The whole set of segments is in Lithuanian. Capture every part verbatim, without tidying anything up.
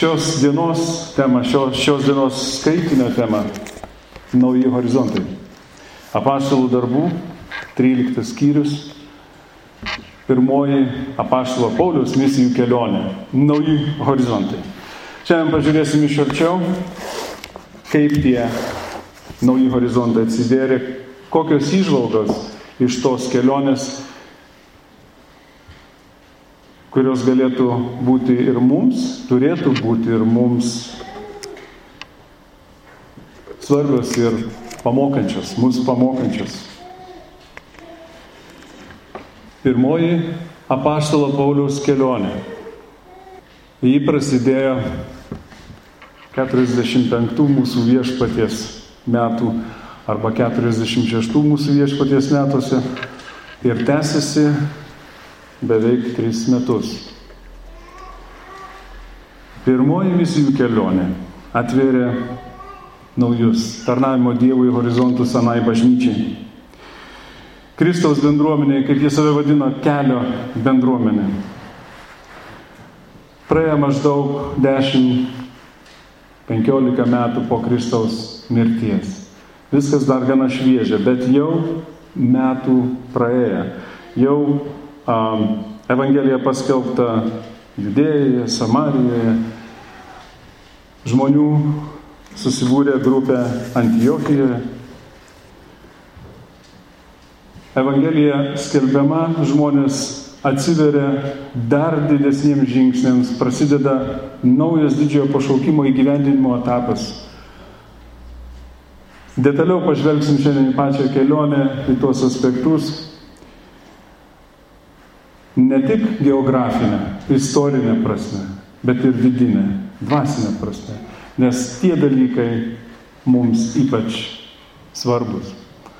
šios dienos tema, šios, šios dienos skaitinio tema – nauji horizontai. Apaštalų darbų, tryliktas skyrius, pirmoji apaštalo Pauliaus misijų kelionė – nauji horizontai. Šiandien pažiūrėsim iš arčiau, kaip tie nauji horizontai atsivėrė, kokios įžvalgos iš tos kelionės, kurios galėtų būti ir mums, turėtų būti ir mums svarbios ir pamokančios, mūsų pamokančios. Pirmoji apaštalo Pauliaus kelionė. Ji prasidėjo keturiasdešimt penktų mūsų viešpaties metų arba keturiasdešimt šeštų mūsų viešpaties metuose ir tęsiasi beveik tris metus. Pirmoji misijų kelionė atvėrė naujus tarnavimo Dievui horizontus anai bažnyčiai. Kristaus bendruomenė, kaip jie save vadino, kelio bendruomenė. Praėjo maždaug dešimt penkiolika metų po Kristaus mirties. Viskas dar gana šviežia, bet jau metų praėjo. Jau um, Evangelija paskelbta Judėjoje, Samarijoje. Žmonių susibūrė grupė Antiochijoje. Evangelija skelbiama, žmonės atsiveria dar didesniems žingsniams, prasideda naujas didžiojo pašaukimo įgyvendinimo etapas. Detaliau pažvelgsim šiandien į pačią kelionę, į tuos aspektus. Ne tik geografinę, istorinę prasme, bet ir vidinę, dvasinę prasme. Nes tie dalykai mums ypač svarbus.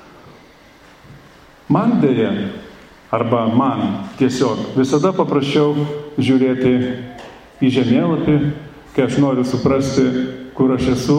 Man dėja, arba man tiesiog visada paprasčiau žiūrėti į žemėlapį, kai aš noriu suprasti, kur aš esu,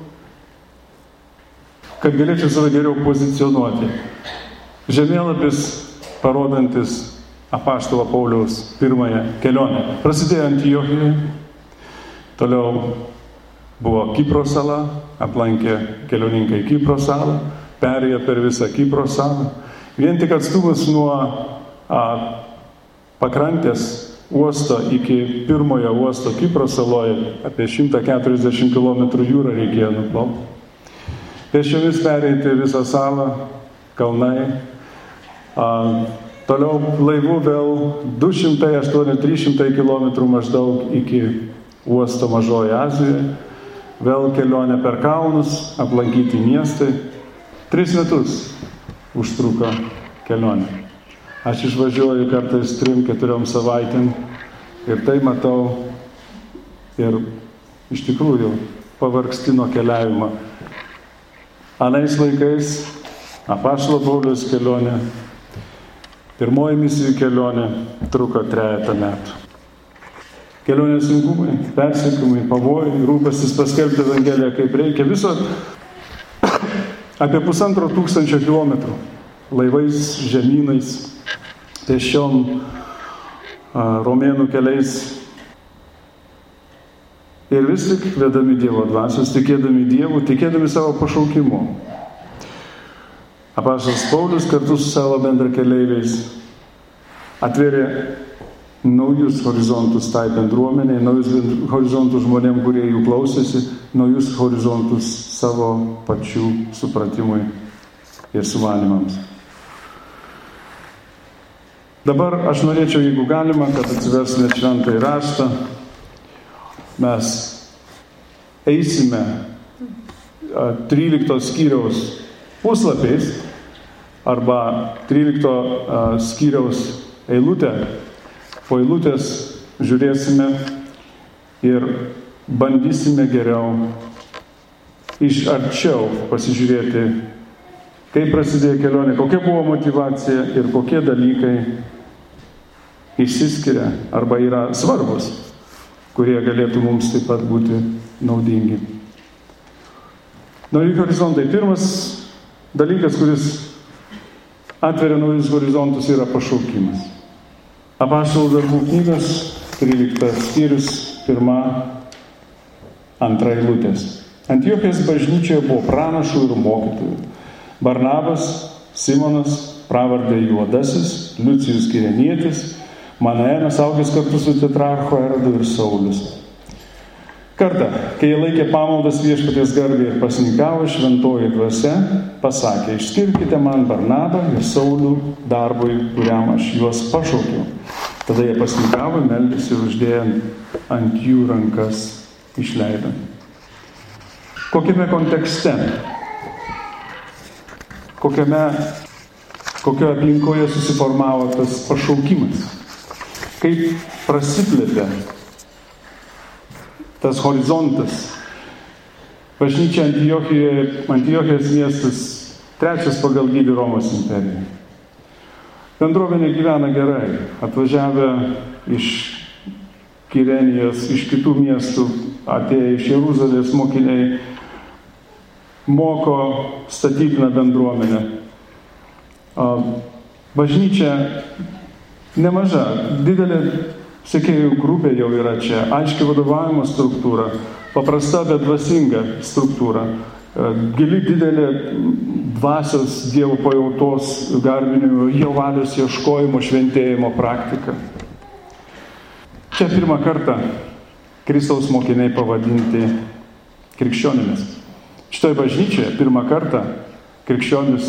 kad galėčiau save geriau pozicionuoti. Žemėlapis parodantis apaštalo Pauliaus pirmąją kelionę. Prasidėjo Antiochijoje, toliau buvo Kipro sala, aplankė keliauninkai Kipro salą, perėjo per visą Kipro salą. Vien tik atstumas nuo a, pakrantės uosto iki pirmojo uosto Kipro saloje apie šimtą keturiasdešimt kilometrų jūrą reikėjo nuplaukti. Pėsčiomis pereiti visą salą, kalnai. A, toliau laivu vėl du šimtai aštuoni trys šimtai kilometrų maždaug iki uosto Mažojoje Azijoje. Vėl kelionė per kalnus, aplankyti miestai. Tris metus užtruko kelionė. Aš išvažiuoju kartais trim, keturiom savaitėm ir tai matau ir iš tikrųjų pavargsti nuo keliavimo. Anais laikais apaštalo Pauliaus kelionė, pirmoji misijų kelionė truko trejetą metų. Kelionės sunkumai, persekiojimai, pavojai, rūpestis paskelbti Evangeliją kaip reikia, viso apie pusantro tūkstančio kilometrų laivais, žemynais, pėsčiom, romėnų keliais. Ir vis tik vedami Dievo dvasios, tikėdami Dievu, tikėdami savo pašaukimu. Apaštalas Paulius kartu su savo bendrakeleiviais atvėrė naujus horizontus tai bendruomeniai, naujus horizontus žmonėm, kurie jų klausėsi, naujus horizontus savo pačių supratimui ir sumanimams. Dabar aš norėčiau, jeigu galima, kad atsiverstume šventąjį raštą, mes eisime trylikto skyriaus puslapiais arba trylikto skyriaus eilutę. Po eilutės žiūrėsime ir bandysime geriau iš arčiau pasižiūrėti, kaip prasidėjo kelionė, kokia buvo motyvacija ir kokie dalykai išsiskiria arba yra svarbus, kurie galėtų mums taip pat būti naudingi. Nauji horizontai. Pirmas dalykas, kuris atveria naujus horizontus, yra pašaukimas. Apaštalų darbų knygos, tryliktas skyrius, pirma antra eilutės. Antiochijos bažnyčioje buvo pranašų ir mokytojų. Barnabas, Simonas, pravardė Juodasis, Liucijus Kirenietis, Manaenas, augęs kartu su tetrarchu Erodu, ir Saulius. Kartą, kai jie laikė pamaldas Viešpaties garbei ir pasninkavo, šventoji dvasia pasakė: išskirkite man Barnabą ir Saulių darbui, kuriam aš juos pašaukiau. Tada jie pasninkavo, meldėsi ir uždėjo ant jų rankas išleido. Kokiame kontekste, kokiame, kokioje aplinkoje susiformavo tas pašaukimas, kaip prasiplėtė tas horizontas. Bažnyčia Antiochijoje, Antiochijos miestas, trečias pagal dydį Romos imperijoje. Bendruomenė gyvena gerai. Atvažiavę iš Kirenijos, iš kitų miestų, atėję iš Jeruzalės mokiniai, moko statytiną bendruomenę. Bažnyčia nemaža, didelė sekėjų grupė jau yra čia, aiškiai vadovavimo struktūra, paprasta, bet dvasinga struktūra, gili didelė dvasios Dievo pajautos garbinimo, jo valios ieškojimo, šventėjimo praktika. Čia pirmą kartą Kristaus mokiniai pavadinti krikščionimis. Šitoje bažnyčioje pirmą kartą krikščionis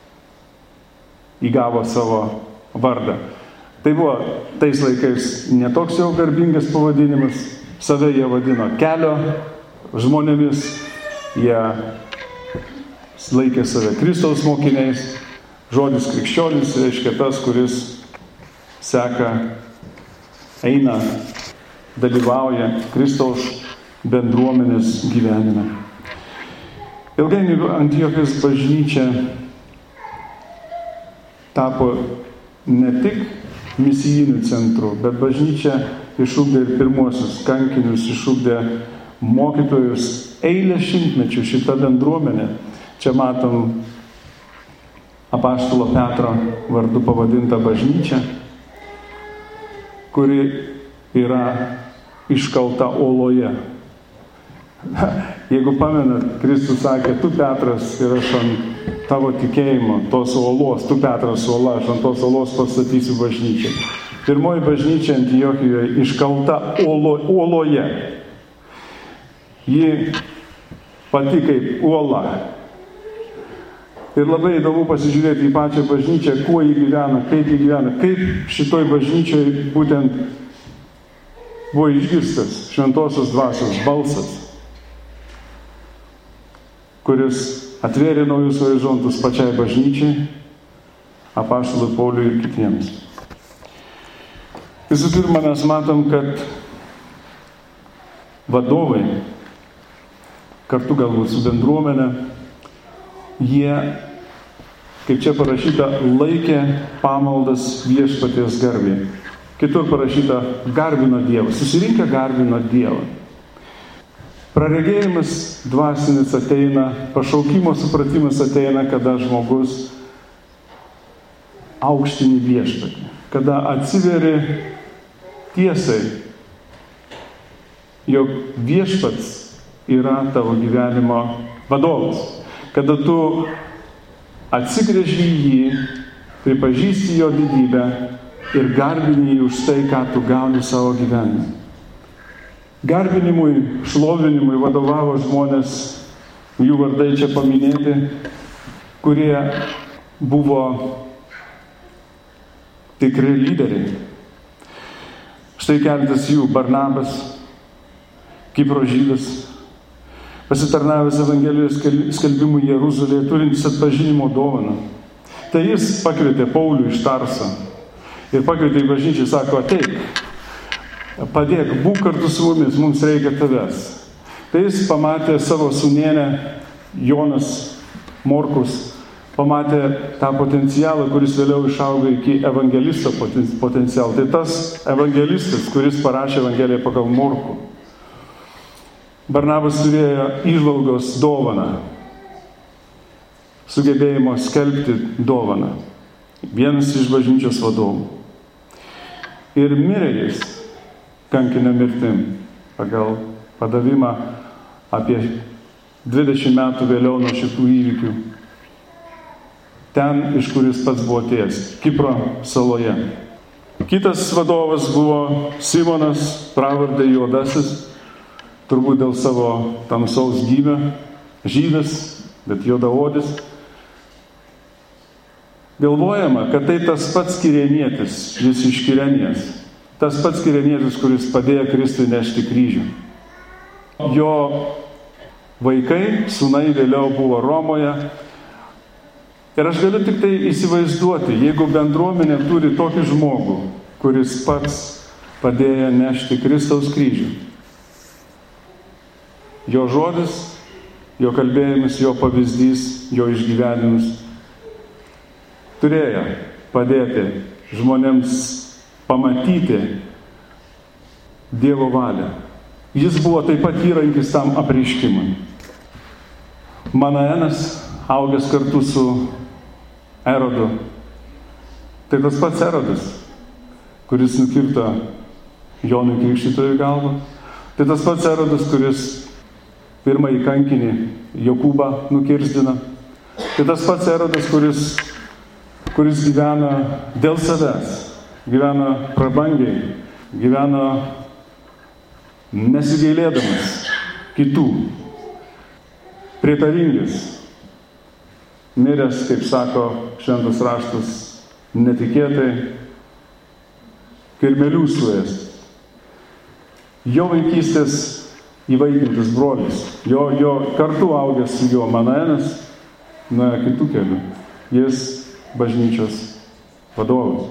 įgavo savo vardą. Tai buvo tais laikais netoks jau garbingas pavadinimas, save jie vadino kelio žmonėmis, jie laikė save Kristaus mokiniais. Žodis krikščionis reiškia tas, kuris seka, eina, dalyvauja Kristaus bendruomenės gyvenime. Ilgainiui Antiochijos bažnyčia tapo ne tik misijinių centrų, bet bažnyčia išugdė ir pirmuosius kankinius, išugdė mokytojus eilę šimtmečių. Šita bendruomenė, čia matom apaštalo Petro vardu pavadinta bažnyčia, kuri yra iškalta uoloje. Jeigu pamenat, Kristus sakė: tu Petras ir aš ant tavo tikėjimo, tos uolos, tu Petras uola, aš ant tos uolos pastatysiu bažnyčią. Pirmoji bažnyčia Antiochijoje iškalta uolo, uoloje. Ji pati kaip uola. Ir labai įdomu pasižiūrėti į pačią bažnyčią, kuo ji gyvena, kaip ji gyvena, kaip šitoj bažnyčiai būtent buvo išgirstas šventosios dvasios balsas, kuris atvėrė naujus horizontus pačiai bažnyčiai, apaštalui Pauliui ir kitiems. Visų pirma, mes matom, kad vadovai, kartu galbūt su bendruomenė, jie, kaip čia parašyta, laikė pamaldas Viešpaties garbei. Kitur parašyta, garbino Dievą, susirinkę garbino Dievą. Praregėjimas dvasinis ateina, pašaukimo supratimas ateina, kada žmogus aukštini Viešpatį, kada atsiveri tiesai, jog Viešpats yra tavo gyvenimo vadovas, kada tu atsigręži į jį, pripažįsti jo didybę ir garbini jį už tai, ką tu gauni savo gyvenime. Garbinimui, šlovinimui vadovavo žmonės, jų vardai čia paminėti, kurie buvo tikri lyderiai. Štai keletas jų: Barnabas, Kipro žydas, pasitarnavęs Evangelijos skelbimui Jeruzalėje, turintis atpažinimo dovaną. Tai jis pakvietė Paulių iš Tarso ir pakvietė į bažnyčią, sako: ateik, padėk, būk kartu su mumis, mums reikia tavęs. Tai jis pamatė savo sūnėnę, Jonas Morkus, pamatė tą potencialą, kuris vėliau išaugo iki evangelisto potencialą. Tai tas evangelistas, kuris parašė Evangeliją pagal Morkų. Barnabas turėjo įžvalgos dovaną, sugebėjimo skelbti dovaną. Vienas iš bažnyčios vadovų. Ir mirė jis kankinio mirtim pagal padavimą apie dvidešimt metų vėliau nuo šitų įvykių. Ten, iš kur jis pats buvo atėjęs, Kipro saloje. Kitas vadovas buvo Simonas, pravarde Juodasis, turbūt dėl savo tamsaus gymio, žydas, bet juodaodis. Galvojama, kad tai tas pats Kirenietis, jis iš Kirenijos. Tas pats Kirenietis, kuris padėjo Kristui nešti kryžių. Jo vaikai, sūnai vėliau buvo Romoje. Ir aš galiu tik tai įsivaizduoti, jeigu bendruomenė turi tokį žmogų, kuris pats padėjo nešti Kristaus kryžių. Jo žodis, jo kalbėjimas, jo pavyzdys, jo išgyvenimus turėjo padėti žmonėms pamatyti Dievo valią. Jis buvo taip pat įrankis tam apreiškimui. Manaenas, augęs kartu su Erodu, tai tas pats Erodas, kuris nukirto Jonui Krikštytojui galvą. Tai tas pats Erodas, kuris pirmąjį kankinį Jokūbą nukirzdina. Tai tas pats Erodas, kuris, kuris gyvena dėl savęs, gyvena prabangiai, gyvena nesigailėdamas kitų, prietaringas, miręs, kaip sako šventas raštas, netikėtai, kirmelių suės. Jo vaikystės įvaikintas brolis, jo, jo kartu augęs su juo Manaenas, nuėjo kitų kelių. Jis bažnyčios vadovas.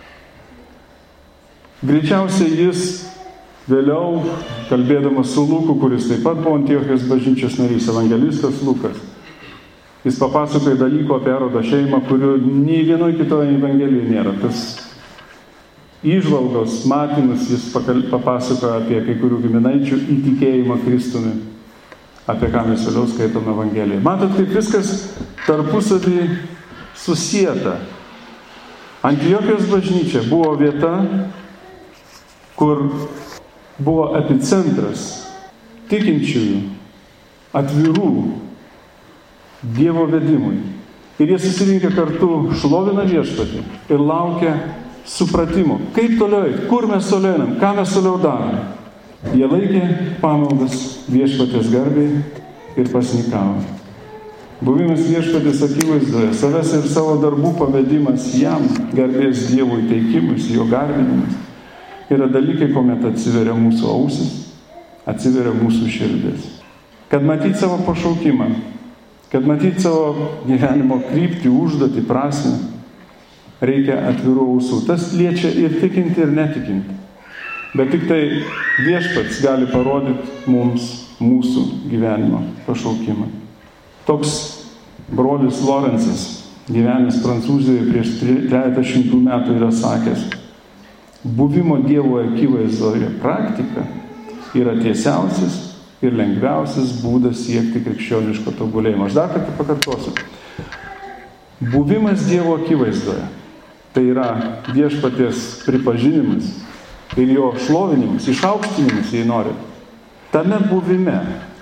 Greičiausiai jis vėliau, kalbėdamas su Luku, kuris taip pat buvo Antiochijos bažnyčios narys, evangelistas Lukas, jis papasakoja dalykų apie Erodo šeimą, kurių nei vienoje kitoje evangelijoje nėra. Tas įžvalgos, matymus jis papasakoja apie kai kurių giminaičių įtikėjimą Kristumi, apie ką mes vėliau skaitome Evangelijoje. Matot, kaip viskas tarpusavį susieta. Antiochijos bažnyčia buvo vieta, kur buvo epicentras tikinčiųjų, atvirų Dievo vedimui. Ir jie susirinkę kartu šlovina viešpatį ir laukia supratimo. Kaip toliau, kur mes toliau einam, ką mes toliau darome. Jie laikė pamaldas viešpatės garbiai ir pasnikavo. Buvimas viešpatės akivaizdoje, savęs ir savo darbų pavedimas jam, garbės Dievui teikimas, jo garbinimas, yra dalykai, kuomet atsiveria mūsų ausis, atsiveria mūsų širdis. Kad matyti savo pašaukimą, kad matyti savo gyvenimo kryptį, užduotį, prasmę, reikia atvirų ausų. Tas liečia ir tikinti, ir netikinti. Bet tik tai viešpats gali parodyti mums mūsų gyvenimo pašaukimą. Toks brolis Lorenzas, gyvenęs Prancūzijoje prieš trejetą šimtų metų, yra sakęs: buvimo Dievo akivaizdoje praktika yra tiesiausias ir lengviausias būdas siekti krikščioniško tobulėjimo. Aš dar kartą pakartosiu. Buvimas Dievo akivaizdoje — tai yra viešpaties pripažinimas ir jo šlovinimas, išaukštinimas, jei nori. Tame buvime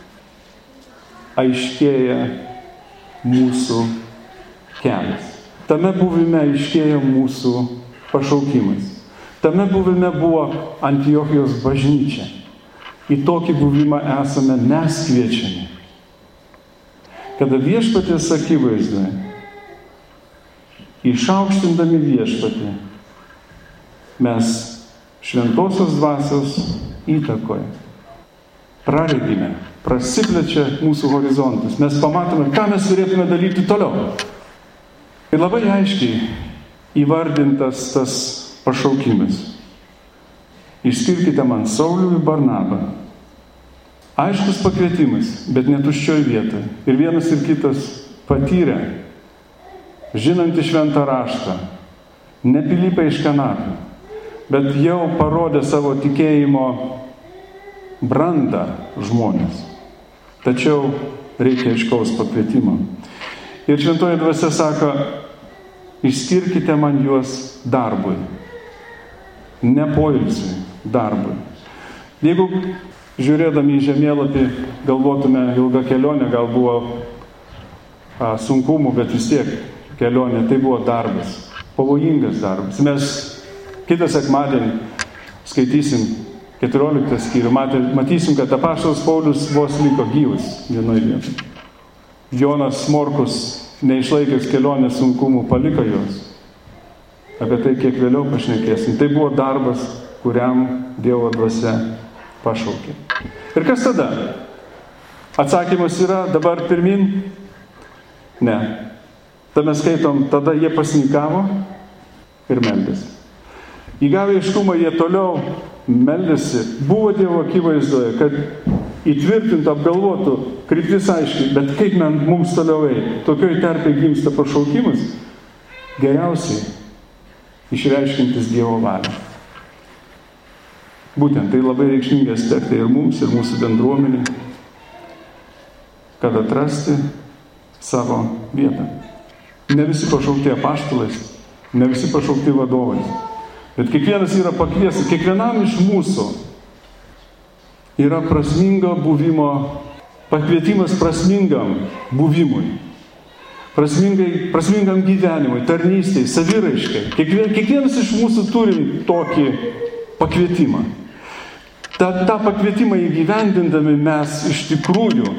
aiškėja mūsų kelias. Tame buvime aiškėja mūsų pašaukimas. Tame buvime buvo Antiochijos bažnyčia. Į tokį buvimą esame mes kviečiami. Kada viešpatės akivaizdoje, išaukštindami viešpatį, mes šventosios dvasios įtakoje praregime, prasiplečia mūsų horizontus. Mes pamatome, ką mes turėtume daryti toliau. Ir labai aiškiai įvardintas tas pašaukimas. Išskirkite man Saulių ir Barnabą. Aiškus pakvietimas, bet netuščioj vietoje. Ir vienas ir kitas patyrė, žinantį šventą raštą, nepilypę iš kanapių, bet jau parodė savo tikėjimo brandą žmonės. Tačiau reikia aiškaus pakvietimo. Ir šventoji dvasia sako: išskirkite man juos darbui, ne poilsiui, darbui. Jeigu žiūrėdami į žemėlapį, galvotume, ilga kelionė, gal buvo a, sunkumų, bet vis tiek kelionė, tai buvo darbas, pavojingas darbas. Mes kitą sekmadienį skaitysim keturioliktą skyrių, matysim, kad apaštalas Paulius vos liko gyvas vienoje vietoje. Jonas Morkus, neišlaikęs kelionės sunkumų, paliko juos. Apie tai kiek vėliau pašnekėsim. Tai buvo darbas, kuriam Dievo dvasia pašaukė. Ir kas tada? Atsakymas yra dabar pirmin? Ne. Tada mes skaitom, tada jie pasnikavo ir meldėsi. Įgavę aiškumą, jie toliau meldėsi. Buvo Dievo akivaizdoje, kad įtvirtintų, apgalvotų, kryptis aiškiai, bet kaip man, mums toliau eiti? Tokioj terpėje gimsta pašaukimas, geriausiai išreiškintis Dievo valią. Būtent tai labai reikšmingi aspektai ir mums, ir mūsų bendruomenė, kad atrasti savo vietą. Ne visi pašaukti apaštalais, ne visi pašaukti vadovais, bet kiekvienas yra pakviestas, kiekvienam iš mūsų yra prasmingo buvimo, pakvietimas prasmingam buvimui. Prasmingai, prasmingam gyvenimui, tarnystei, saviraiškai. Kiekvien, kiekvienas iš mūsų turim tokį pakvietimą. Ta, tą pakvietimą įgyvendindami mes iš tikrųjų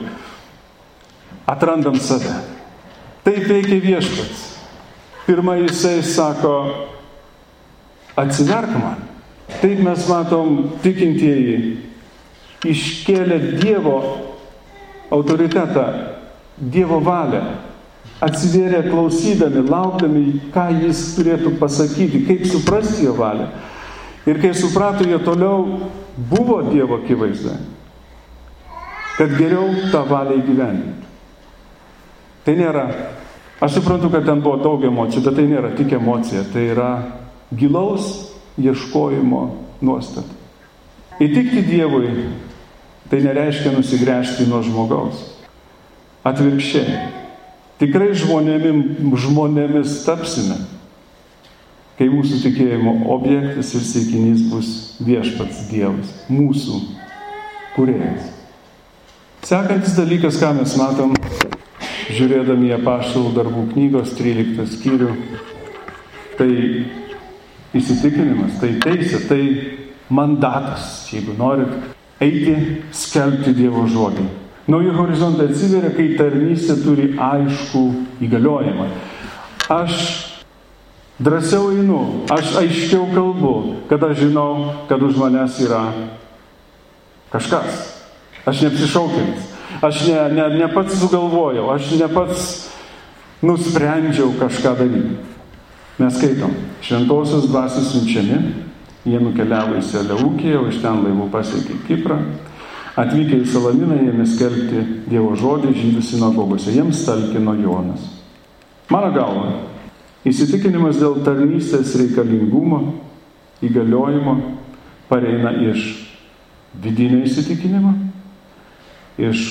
atrandam save. Taip veikia Viešpats. Pirma, jisai sako, atsiverk man. Taip mes matom tikintieji iškėlė Dievo autoritetą, Dievo valią. Atsivėrė klausydami, laukdami, ką jis turėtų pasakyti, kaip suprasti jo valią. Ir kai suprato, jie toliau buvo Dievo akivaizdoje, kad geriau tą valią įgyvendinti. Tai nėra, aš suprantu, kad ten buvo daug emocijų, bet tai nėra tik emocija, tai yra gilaus ieškojimo nuostata. Įtikti Dievui, tai nereiškia nusigręžti nuo žmogaus. Atvirkščiai. Tikrai žmonėmis, žmonėmis tapsime, kai mūsų tikėjimo objektas ir siekinys bus Viešpats Dievas, mūsų kūrėjas. Sekantis dalykas, ką mes matom, žiūrėdami į Apaštalų darbų knygos tryliktą skyrių, tai įsitikinimas, tai teisė, tai mandatas, jeigu norit, eiti skelbti Dievo žodį. Nauji horizontai atsiveria, kai tarnystė turi aiškų įgaliojimą. Aš drąsiau einu, aš aiškiau kalbu, kad aš žinau, kad už manęs yra kažkas. Aš neapsišaukėlis. Aš ne, ne, ne pats sugalvojau, aš ne pats nusprendžiau kažką daryti. Mes skaitom, šventosios dvasios siunčiami, jie nukeliavo į Seleukiją, o iš ten laivų pasiekė Kiprą. Atvykę į Salaminą, ėmė skelbti Dievo žodį žydų sinagogose. Jiems talkino Jonas. Mano galva, įsitikinimas dėl tarnystės reikalingumo, įgaliojimo pareina iš vidinio įsitikinimo, iš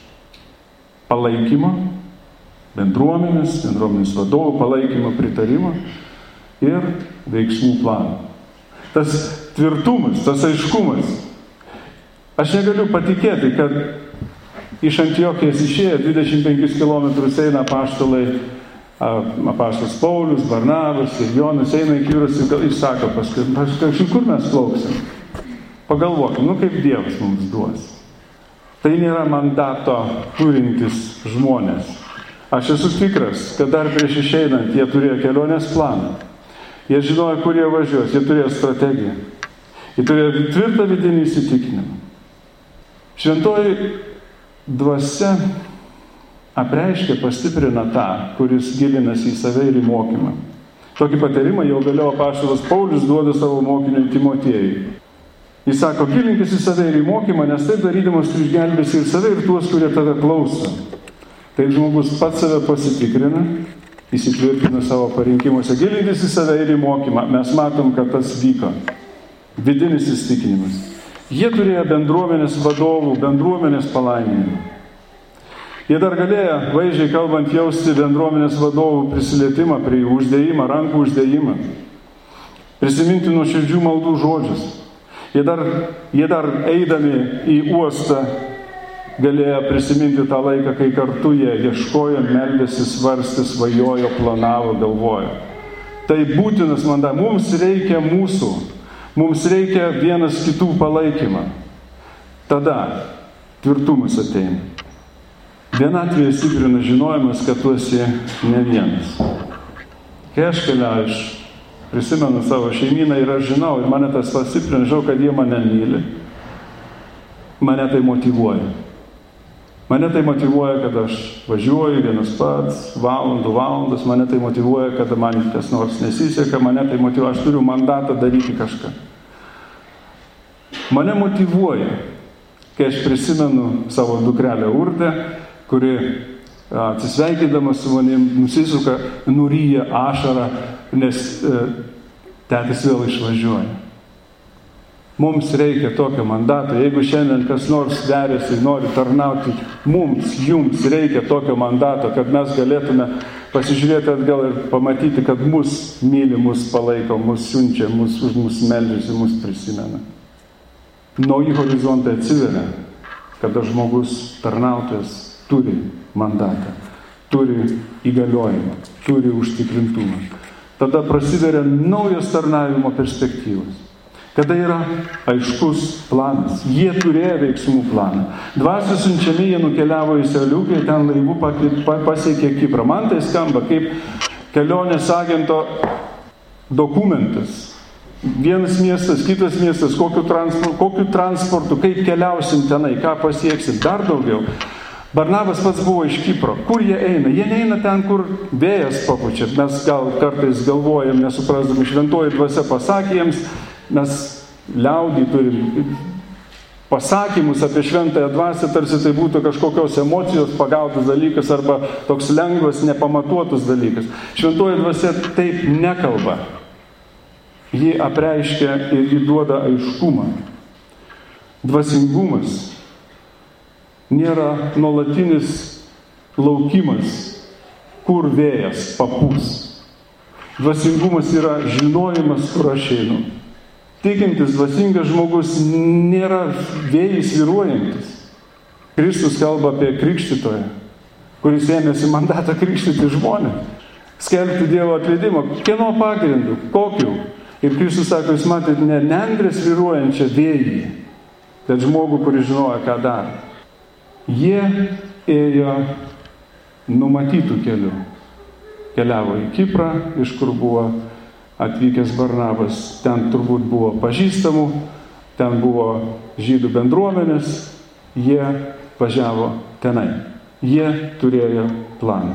palaikymo, bendruomenės, bendruomenės vadovų palaikymo, pritarimo ir veiksmų plano. Tas tvirtumas, tas aiškumas. Aš negaliu patikėti, kad iš Antiokijos išėję dvidešimt penkis kilometrus eina apaštalai, apaštalas Paulius, Barnabas ir Jonas eina į Kiprą ir sako paskui, paskui, kur mes plauksim? Pagalvokim, nu kaip Dievas mums duos. Tai nėra mandato turintis žmonės. Aš esu tikras, kad dar prieš išeinant jie turėjo kelionės planą. Jie žinojo, kur jie važiuos, jie turėjo strategiją. Jie turėjo tvirtą vidinį įsitikinimą. Šventoji dvasia apreiškia, pastiprina tą, kuris gilinasi į save ir į mokymą. Tokį patarimą jau vėliau apaštalas Paulius duoda savo mokiniui Timotiejui. Jis sako, gilinkis į save ir į mokymą, nes taip darydamas tu išgelbėsi ir save, ir tuos, kurie tave klauso. Taip žmogus pats save pasitikrina, įsitvirtina savo parinkimuose. Gilinkis į save ir į mokymą. Mes matom, kad tas vyko. Vidinis įsitikinimas. Jie turėjo bendruomenės vadovų, bendruomenės palaiminimą. Jie dar galėjo, vaizdžiai kalbant, jausti bendruomenės vadovų prisilietimą prie uždėjimą, rankų uždėjimą. Prisiminti nuoširdžių maldų žodžius. Jie dar, jie dar eidami į uostą galėjo prisiminti tą laiką, kai kartu jie ieškojo, meldėsi, svarstė, svajojo, planavo, galvojo. Tai būtinas mandatas. Mums reikia mūsų. Mums reikia vienas kitų palaikymą. Tada tvirtumas ateina. Vienatvėje stiprina žinojimas, kad tu esi ne vienas. Kai aš keliauju, aš prisimenu savo šeimyną ir aš žinau, ir mane tas pastiprina, žinau, kad jie mane myli. Mane tai motyvuoja. Mane tai motyvuoja, kad aš važiuoju vienas pats, valandų, valandas, mane tai motyvuoja, kad man kas nors nesiseka, mane tai motyvuoja, aš turiu mandatą daryti kažką. Mane motyvuoja, kai aš prisimenu savo dukrelę Urdę, kuri atsisveikindama su manim nusisuka, nuryja ašarą, nes e, tėtis vėl išvažiuoja. Mums reikia tokio mandato. Jeigu šiandien kas nors veriasi, nori tarnauti, mums, jums reikia tokio mandato, kad mes galėtume pasižiūrėti atgal ir pamatyti, kad mus myli, mus palaiko, mus siunčia, mus, už mus meldžiasi, mus prisimena. Nauji horizontai atsiveria, kada žmogus tarnautojas turi mandatą, turi įgaliojimą, turi užtikrintumą. Tada prasiveria naujos tarnavimo perspektyvos. Kada yra aiškus planas. Jie turėjo veiksmų planą. Dvasios siunčiami, jie nukeliavo į Seliuką, ten laivų pasiekė Kiprą. Man tai skamba kaip kelionės agento dokumentas. Vienas miestas, kitas miestas, kokiu transportu, kokiu transportu, kaip keliausim tenai, ką pasieksim, dar daugiau. Barnabas pats buvo iš Kipro. Kur jie eina? Jie neina ten, kur vėjas papučia. Mes gal kartais galvojam, nesuprasdami, šventoji dvasia pasakė jiems, mes liaudį turim pasakymus apie šventąją dvasią, tarsi tai būtų kažkokios emocijos pagautas dalykas arba toks lengvas, nepamatuotas dalykas. Šventoji dvasia taip nekalba. Ji apreiškia ir ji duoda aiškumą. Dvasingumas nėra nuolatinis laukimas, kur vėjas papūs. Dvasingumas yra žinojimas, kur aš einu. Tikintis dvasingas žmogus nėra vėjais vyruojantis. Kristus kalba apie krikštytoją, kuris ėmėsi mandatą krikštyti žmonės, skelbti Dievo atleidimą. Kieno pagrindu? Kokiu? Ir Kristus sako, jūs matėte ne nendrės vyruojančią vėjį, bet žmogų, kuris žinojo, ką daro. Jie ėjo numatytų kelių. Keliavo į Kiprą, iš kur buvo atvykęs Barnabas. Ten turbūt buvo pažįstamų, ten buvo žydų bendruomenės, jie važiavo tenai. Jie turėjo planą.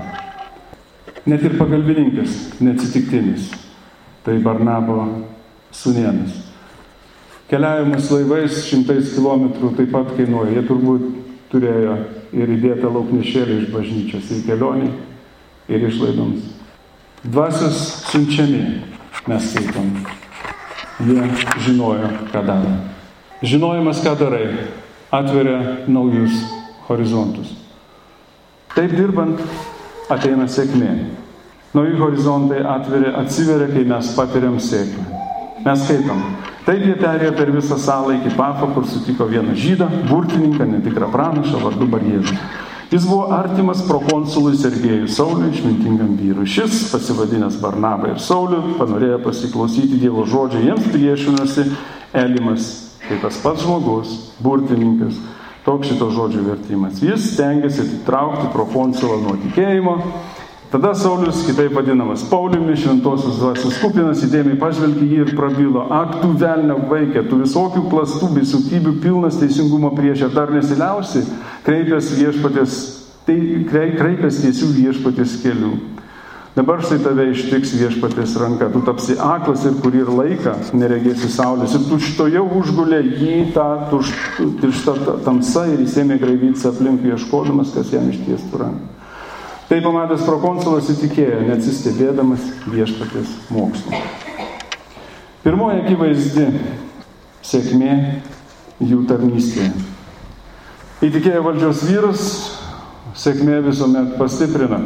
Net ir pagalbininkas neatsitiktinis. Tai Barnabo sūnėnas. Keliavimas laivais šimtais kilometrų taip pat kainuoja. Jie turbūt turėjo ir įdėtą lauknešėlį iš bažnyčios ir kelioniai, ir išlaidoms. Dvasios siunčiami, mes skaitom. Jie žinojo, ką daro. Žinojimas, ką darai, atveria naujus horizontus. Taip dirbant, ateina sėkmė. Nauji horizontai atveria, atsiveria, kai mes patiriam sėkmę. Mes skaitom. Taip jie perėjo per visą salą iki Pafo, kur sutiko vieną žydą, burtininką, netikrą pranašą, vardu Barjėzų. Jis buvo artimas prokonsului Sergėjui Sauliui, išmintingam vyrui. Šis, pasivadinęs Barnabą ir Saulių, panorėjo pasiklausyti Dievo žodžio, jiems priešinosi Elimas, tai tas pats žmogus, burtininkas, toks šito žodžio vertimas. Jis stengiasi atitraukti prokonsulą nuo tikėjimo. Tada Saulius, kitaip vadinamas Pauliumi, šventosios dvasios kupinas, įdėmiai pažvelgė jį ir prabilo: ak, tu velnio vaikė, tu visokių klastų bei suktybių pilnas teisingumo prieš, ar dar nesiliausi, kreipęs viešpaties, tai kreipęs tiesių viešpaties kelių. Dabar štai tave ištiks viešpaties ranka, tu tapsi aklas ir kurį ir laiką neregėsi saulės. Ir tučtoje užgulė jį tą tirštą tamsą ir jis ėmė graibytis aplink ieškodamas, kas jam ištiestų ranką. Tai pamatęs prokonsulas įtikėjo, neatsistebėdamas viešpaties mokslu. Pirmoji akivaizdi sėkmė jų tarnystėje. Įtikėjo valdžios vyrus, sėkmė visuomet pastiprina.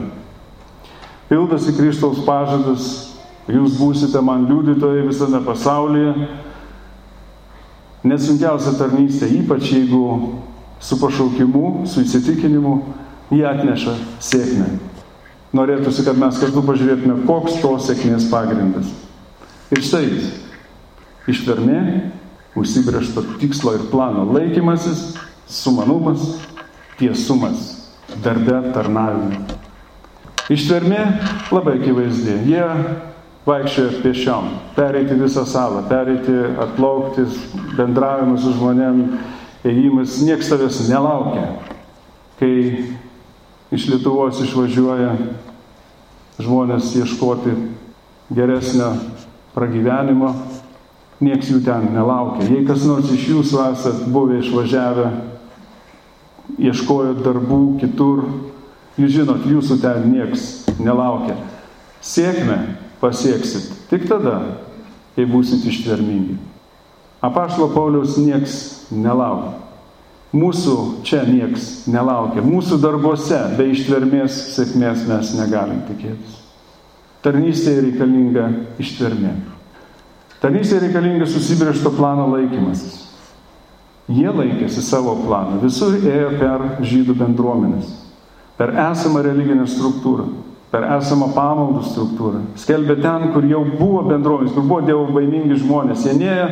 Pildosi Kristaus pažadas, jūs būsite man liudytojai visame pasaulyje. nesunkiausia tarnystė, ypač jeigu su pašaukimu, su įsitikinimu, jie atneša sėkmę. Norėtųsi, kad mes kartu pažiūrėtume, koks tos sėkmės pagrindas. Ir štai jis. Ištvermė, užsibrėžto tikslo ir plano laikymasis, sumanumas, tiesumas, darbe tarnavime. Ištvermė labai akivaizdi. Jie vaikščioja pešiom, pereiti visą salą, pereiti, atplaukti, bendravimas su žmonėm, ėjimas, nieks tavęs nelaukia. Kai iš Lietuvos išvažiuoja žmonės ieškoti geresnio pragyvenimo, nieks jų ten nelaukia. Jei kas nors iš jūsų esat buvę išvažiavę, ieškojo darbų kitur, jūs žinot, jūsų ten nieks nelaukia. Sėkmę pasieksit tik tada, kai būsit ištvermingi. Apaštalo Pauliaus nieks nelaukia. Mūsų čia nieks nelaukia. Mūsų darbuose be ištvermės sėkmės mes negalim tikėtis. Tarnystėje reikalinga ištvermė. Tarnystėje reikalinga susibrėžto plano laikymasis. Jie laikėsi savo planą. Visur ėjo per žydų bendruomenės, per esamą religinę struktūrą, per esamą pamaldų struktūrą. Skelbė ten, kur jau buvo bendruomenės, kur buvo dievo baimingi žmonės. Jie nėjo,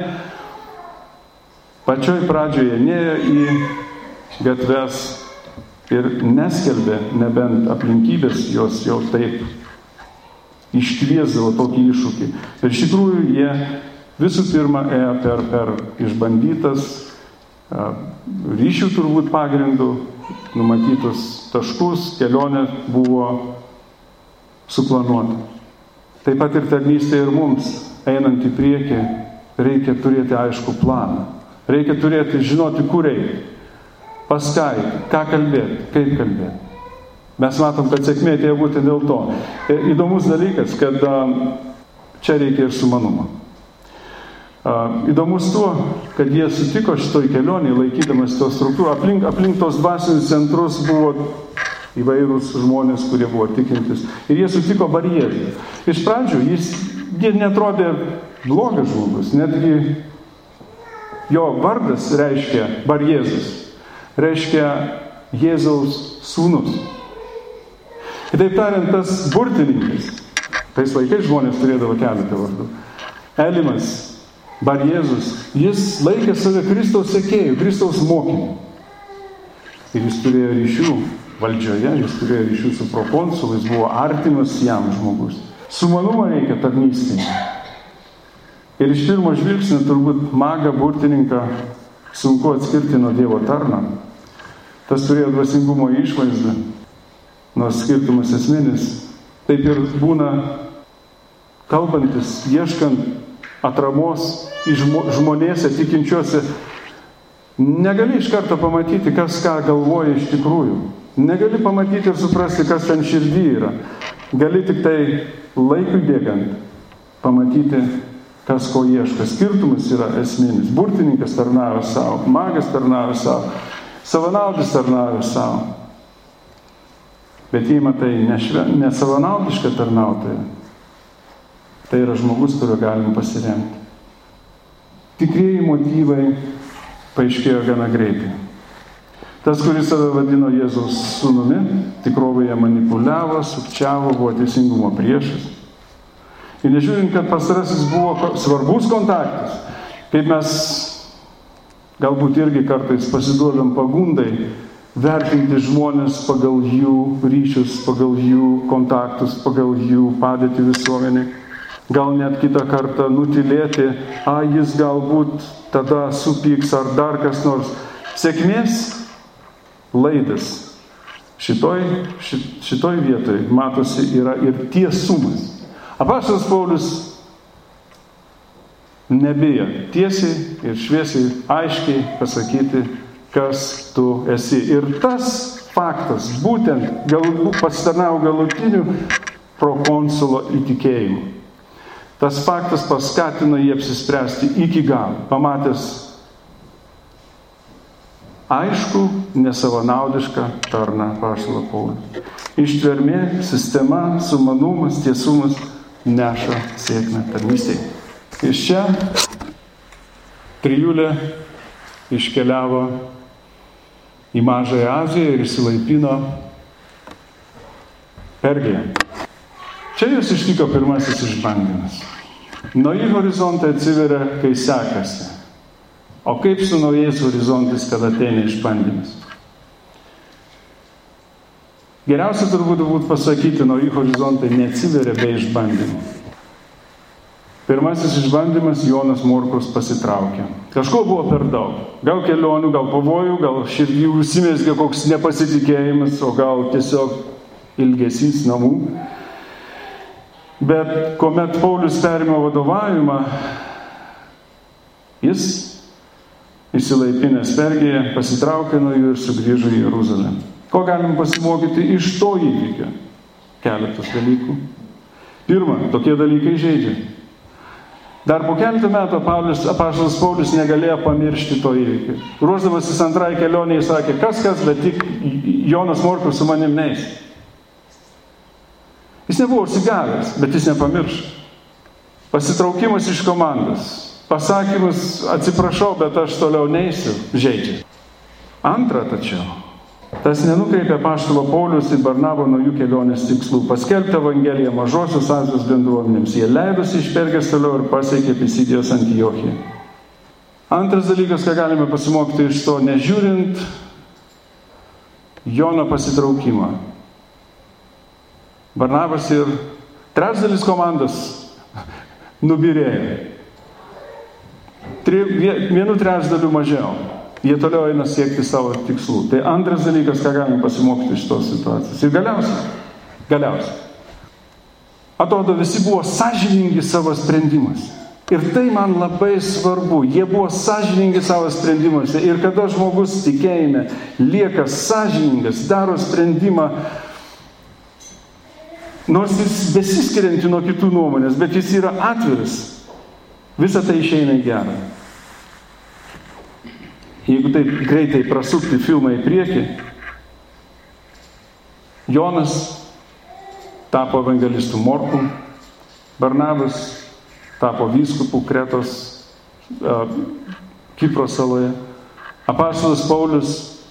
pačioj pradžioje nėjo į gatves ir neskelbė, nebent aplinkybės jos jau taip iškviesdavo tokį iššūkį. Ir iš tikrųjų jie visų pirma ėjo per, per išbandytas ryšių turbūt pagrindų, numatytus taškus, kelionė buvo suplanuota. Taip pat ir tarnystė ir mums, einant į priekį, reikia turėti aišku planą. Reikia turėti, žinoti, kur eiti, pas ką eiti, ką kalbėti, kaip kalbėti. Mes matom, kad sėkmė atėjo būtent dėl to. Įdomus dalykas, kad čia reikia ir sumanumo. Įdomus tuo, kad jie sutiko šitoj kelionėje, laikydamas tos struktūrų. Aplink, aplink tos dvasinius centrus buvo įvairūs žmonės, kurie buvo tikintis. Ir jie sutiko Barjėzų. Iš pradžių jis, jie netrodė blogas žmogus, netgi jo vardas reiškia Barjėzus, reiškia Jėzaus sūnus. Kitaip tariant, tas burtininkas, tais laikais žmonės turėdavo keletą vardų. Elimas, Barjėzus, jis laikė save Kristaus sekėjų, Kristaus mokiniu. Ir jis turėjo ryšių valdžioje, jis turėjo ryšių su prokonsulu, jis buvo artimas jam žmogus. Sumanumo reikia tarnystėje. Ir iš pirmo žvilgsnio turbūt magą burtininką sunku atskirti nuo Dievo tarno. Tas turėjo dvasingumo išvaizdą, nors skirtumas esminis. Taip ir būna kalbantis, ieškant atramos žmonėse, tikinčiuose. Negali iš karto pamatyti, kas ką galvoja iš tikrųjų. Negali pamatyti ir suprasti, kas ten širdį yra. Gali tik tai laikui bėgant pamatyti, kas ko ieško. Skirtumas yra esminis. Burtininkas tarnavo savo, magas tarnavo savo, savanaudis tarnavo savo. Bet jei matai ne savanaudišką tarnautoją, tai yra žmogus, kurio galim pasiremti. Tikrieji motyvai paaiškėjo gana greitai. Tas, kuris save vadino Jėzaus sūnumi, tikrovėje manipuliavo, sukčiavo, buvo teisingumo priešas. Ir nežiūrint, kad pastarasis buvo svarbus kontaktas, kaip mes galbūt irgi kartais pasiduodam pagundai vertinti žmonės pagal jų ryšius, pagal jų kontaktus, pagal jų padėtį visuomenį. Gal net kitą kartą nutilėti, a, jis galbūt tada supyks ar dar kas nors. Sėkmės laidas šitoj, šitoj vietoj, matosi, yra ir tiesumas. Apaštalas Paulius nebijo tiesiai ir šviesiai, aiškiai pasakyti, kas tu esi. Ir tas faktas būtent galbūt pasitarnavo galutiniu prokonsulo įtikėjimu. Tas faktas paskatino jį apsispręsti iki galo, pamatęs aišku, nesavanaudišką tarną apaštalo Pauliaus. Ištvermė, sistema, sumanumas, tiesumas neša sėkmę tarnystėje. Iš čia trijulė iškeliavo į Mažąją Aziją ir išsilaipino Pergėje. Čia jūs ištiko pirmasis išbandymas. Nauji horizontai atsiveria, kai sekasi. O kaip su naujais horizontais, kad ateina išbandymas? Geriausia turbūt būtų pasakyti, nauji horizontai neatsiveria be išbandymų. Pirmasis išbandymas, Jonas Morkus pasitraukė. Kažko buvo per daug. Gal kelionių, gal pavojų, gal širdį užsimezgė koks nepasitikėjimas, o gal tiesiog ilgesys namų. Bet kuomet Paulius perėmė vadovavimą, jis išsilaipinęs Pergėje, pasitraukė nuo jų ir sugrįžo į Jeruzalę. Ko galim pasimokyti iš to įvykio? Keletas dalykų. Pirma, tokie dalykai žeidžia. Dar po keletą metų apaštalas Paulius negalėjo pamiršti to įvykio. Ruošdamasis antrai kelionei jis sakė, kas kas, bet tik Jonas Morkus su manim neis. Jis nebuvo užsigavęs, bet jis nepamiršo. Pasitraukimas iš komandos, pasakymas atsiprašau, bet aš toliau neisiu, žeidžia. Antra tačiau, tas nenukreipė apaštalo Paulius ir Barnabo nuo jų kelionės tikslų, paskelbti Evangeliją Mažosios Azijos bendruomenėms. Jie leidosi iš Pergės toliau ir pasiekė Pisidijos Antiochiją. Antras dalykas, ką galime pasimokyti iš to, nežiūrint Jono pasitraukimą. Barnabas ir trečdalis komandos nubyrėjo. Tri, vienu trečdaliu mažiau. Jie toliau eina siekti savo tikslų. Tai antras dalykas, ką galime pasimokyti iš tos situacijos. Ir galiausiai, galiausiai. Atrodo, visi buvo sąžiningi savo sprendimuose. Ir tai man labai svarbu. Jie buvo sąžiningi savo sprendimuose. Ir kada žmogus tikėjime lieka sąžiningas, daro sprendimą, nors jis besiskirianti nuo kitų nuomonės, bet jis yra atviras, visa tai išeina į gerą. Jeigu taip greitai prasukti filmą į priekį, Jonas tapo evangelistu Morkum, Barnabas tapo vyskupu Kretos, uh, Kipro saloje, apaštalas Paulius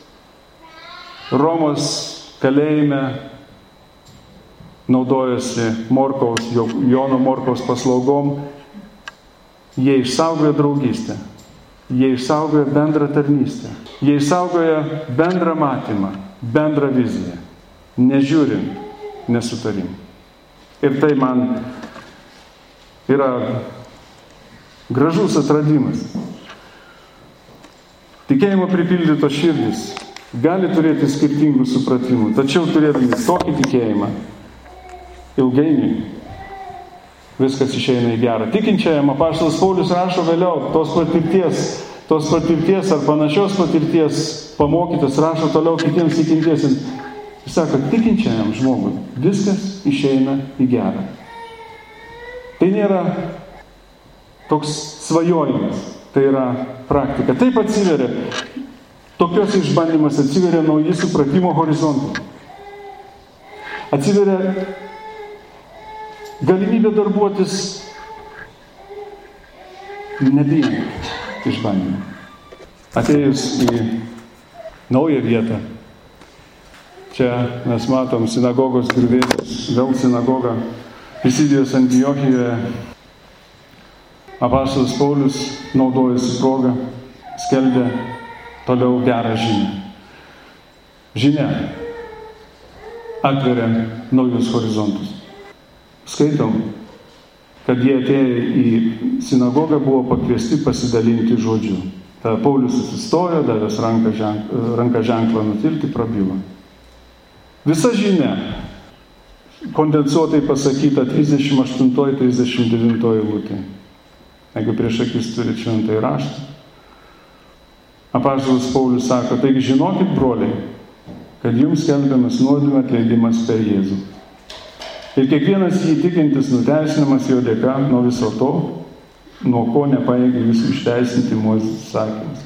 Romos kalėjime naudojosi Morkaus, Jono Morkaus paslaugom. Jie išsaugojo draugystę. Jie išsaugojo bendrą tarnystę. Jie išsaugojo bendrą matymą, bendrą viziją. Nežiūrint nesutarimų. Ir tai man yra gražus atradimas. Tikėjimo pripildytos širdys gali turėti skirtingų supratimų, tačiau turėdami tokį tikėjimą, ilgainiui viskas išeina į gerą. Tikinčiajam apaštalas Paulius rašo vėliau, tos patirties, tos patirties ar panašios patirties pamokytas rašo toliau kitiems tikintiesiems. Jis sako, tikinčiajam žmogui viskas išeina į gerą. Tai nėra toks svajojimas, tai yra praktika. Taip atsiveria, tokios išbandymas atsiveria nauji supratimo horizontai. Atsiveria galimybė darbuotis nebijant išbandymą. Atėjus į naują vietą, čia mes matom sinagogos griuvėsius, vėl sinagogą Pisidijos Antiochijoje. Apaštalas Paulius naudojasi progą, skelbia toliau gerą žinią. Žinia atveria naujus horizontus. Skaitom, kad jie atėję į sinagogą buvo pakviesti pasidalinti žodžiu. Ta Paulius atsistojo, davęs ranką, ženk, ranką ženklą nutilti, prabilo. Visa žinia, kondensuotai pasakyta trisdešimt aštuntoji trisdešimt devintoji eilutė. Jeigu prieš akis turi šventąjį raštą. Apaštalas Paulius sako, taigi žinokit, broliai, kad jums skelbiamas nuodėmių atleidimas per Jėzų. Ir kiekvienas jį tikintis nuteisinamas jo dėka nuo viso to, nuo ko nepajėgė jūsų išteisinti Mozės įsakymas.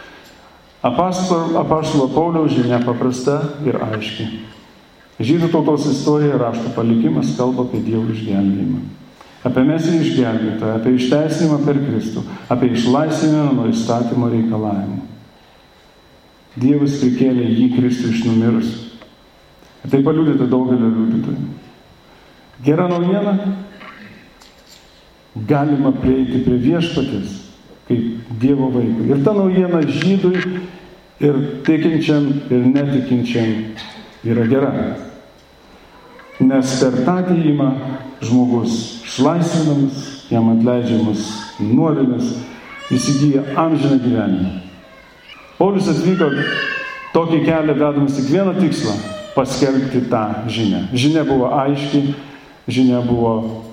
Apaštalo Pauliaus žinia paprasta ir aiški. Žydų tautos istorija, rašto palikimas kalba apie Dievo išgelbėjimą. apie Mesiją išgelbėtoją, apie išteisinimą per Kristų, apie išlaisvinimą nuo įstatymo reikalavimų. Dievas prikėlė jį Kristų iš numirusių. Ir tai paliudyta daugelio liudytojų. Gera naujiena, galima prieiti prie viešpaties kaip Dievo vaikų. Ir ta naujiena žydui ir tikinčiam ir netikinčiam yra gera. Nes per tą atėjimą žmogus išlaisvinamas, jam atleidžiamas nuodėmės, įsigyja amžiną gyvenimą. Paulius atvyko tokį kelią vedamas tik vieną tikslą – paskelbti tą žinią. Žinia buvo aiški, žinia buvo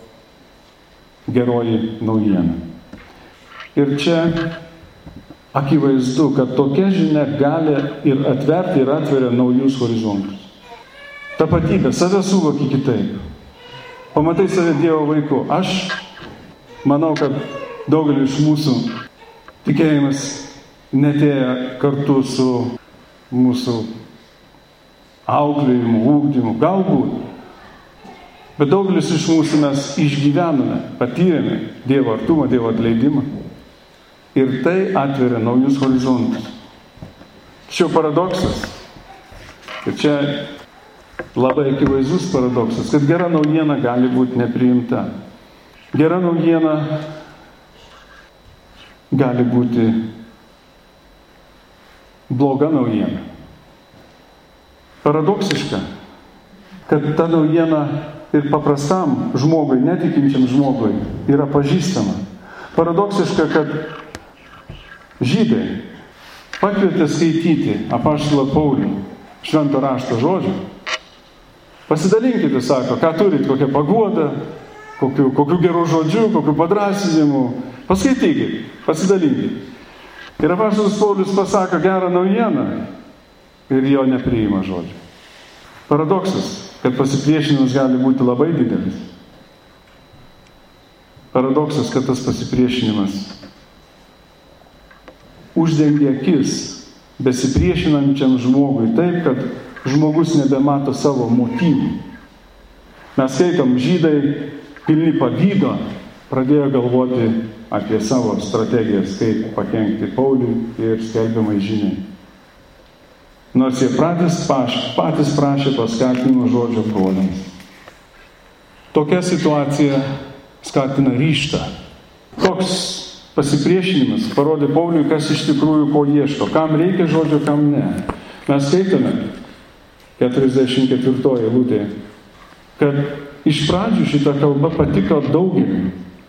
geroji naujiena. Ir čia akivaizdu, kad tokia žinia gali ir atverti ir atveria naujus horizontus. Tapatybė, save suvoki kitaip. Pamatai save Dievo vaiku. Aš manau, kad daugelį iš mūsų tikėjimas netėjo kartu su mūsų auklėjimu, ugdymu, galbūt. Bet daugelis iš mūsų mes išgyvename, patyrėme Dievo artumą, Dievo atleidimą. Ir tai atveria naujus horizontus. Tačiau paradoksas. Ir čia labai akivaizdus paradoksas, kad gera naujiena gali būti nepriimta. Gera naujiena gali būti bloga naujiena. Paradoksiška, kad ta naujiena ir paprastam žmogui, netikinčiam žmogui yra pažįstama. Paradoksiška, kad žydai pakvietė skaityti apaštalą Paulių švento rašto žodžių. Pasidalinkite, sako, ką turit, kokią paguodą, kokių, kokių gerų žodžių, kokių padrasinimų. Paskaitykit, pasidalinkit. Ir apaštalas Paulius pasako gerą naujieną ir jo nepriima žodžių. Paradoksas, kad pasipriešinimas gali būti labai didelis. Paradoksas, kad tas pasipriešinimas uždengia akis besipriešinančiam žmogui taip, kad žmogus nebemato savo motyvų. Mes skaitom, žydai pilni pavydo pradėjo galvoti apie savo strategijas, kaip pakenkti Pauliui ir skelbiamai žiniai. Nors jie patys, patys prašė paskatinimo žodžio broliams. Tokia situacija skatina ryžtą. Toks pasipriešinimas parodė Pauliui, kas iš tikrųjų ko ieško, kam reikia žodžio, kam ne. Mes skaitome keturiasdešimt ketvirtoje eilutėje, kad iš pradžių šita kalba patiko daugeliui.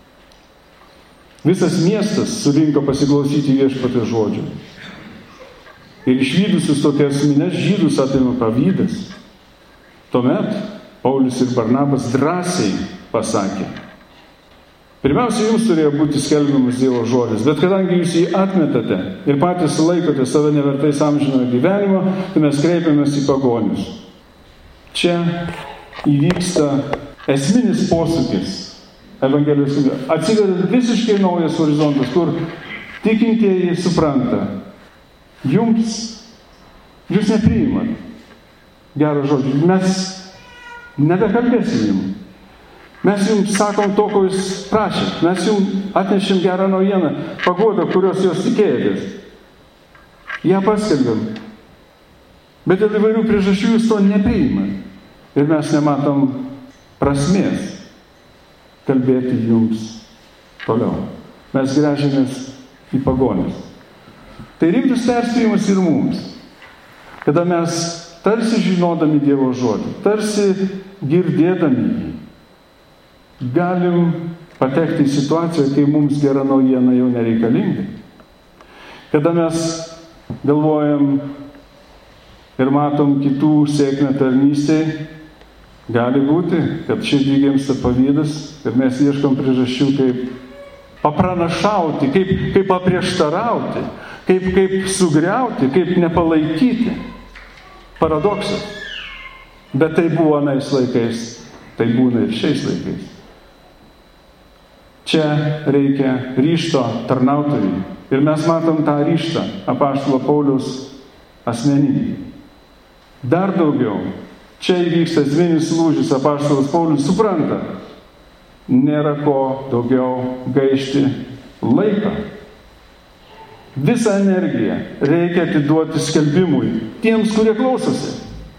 Visas miestas surinko pasiklausyti viešpatės žodžių. Ir išvydusius tokias minias žydus apėmė pavydas. Tuomet Paulius ir Barnabas drąsiai pasakė: pirmiausia, jums turėjo būti skelbiamas Dievo žodis, bet kadangi jūs jį atmetate ir patys laikote save nevertais amžinojo gyvenimo, tai mes kreipiamės į pagonius. Čia įvyksta esminis posūkis Evangelijos knygoje. Atsiveria visiškai naujas horizontas, kur tikintieji supranta, jums, jūs nepriimat gerą žodžią, mes nebekalbėsim jums. Mes jums sakom to, ko jūs prašėt. Mes jums atnešėm gerą naujieną, paguodą, kurios jūs tikėjotės. Ją paskelbėm. Bet dėl įvairių priežasčių jūs to nepriimat. Ir mes nematom prasmės kalbėti jums toliau. Mes gręžiamės į pagonis. Tai rimtas perspėjimas ir mums. Kada mes tarsi žinodami Dievo žodį, tarsi girdėdami jį, galim patekti į situaciją, kai mums gera naujiena jau nereikalinga. Kada mes galvojam ir matom kitų sėkmę tarnystėje, gali būti, kad širdį gimsta pavydas ir mes ieškom priežasčių, kaip papranašauti, kaip, kaip paprieštarauti, kaip, kaip sugriauti, kaip nepalaikyti. Paradoksas. Bet tai buvo anais laikais, tai būna ir šiais laikais. Čia reikia ryžto tarnautojui. Ir mes matom tą ryžtą apaštalo Pauliaus asmenybėje. Dar daugiau, čia įvyksta esminis lūžis, apaštalas Paulius supranta, nėra ko daugiau gaišti laiką. Visą energiją reikia atiduoti skelbimui tiems, kurie klausosi.